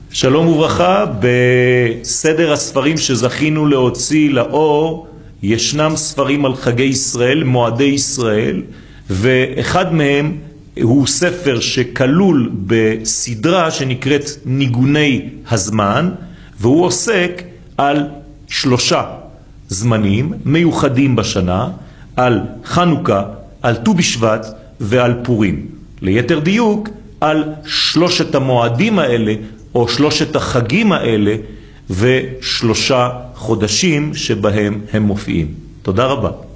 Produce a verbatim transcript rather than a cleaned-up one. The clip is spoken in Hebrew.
שלום וברכה. בסדר הספרים שזכינו להוציא לאור ישנם ספרים על חגי ישראל, מועדי ישראל, ואחד מהם הוא ספר שכלול בסדרה שנקראת ניגוני הזמן, והוא עוסק על שלושה זמנים מיוחדים בשנה, על חנוכה, על ט"ו בשבט ועל פורים. ליתר דיוק, על שלושת המועדים האלה או שלושת החגים האלה ושלושה חודשים שבהם הם מופיעים. תודה רבה.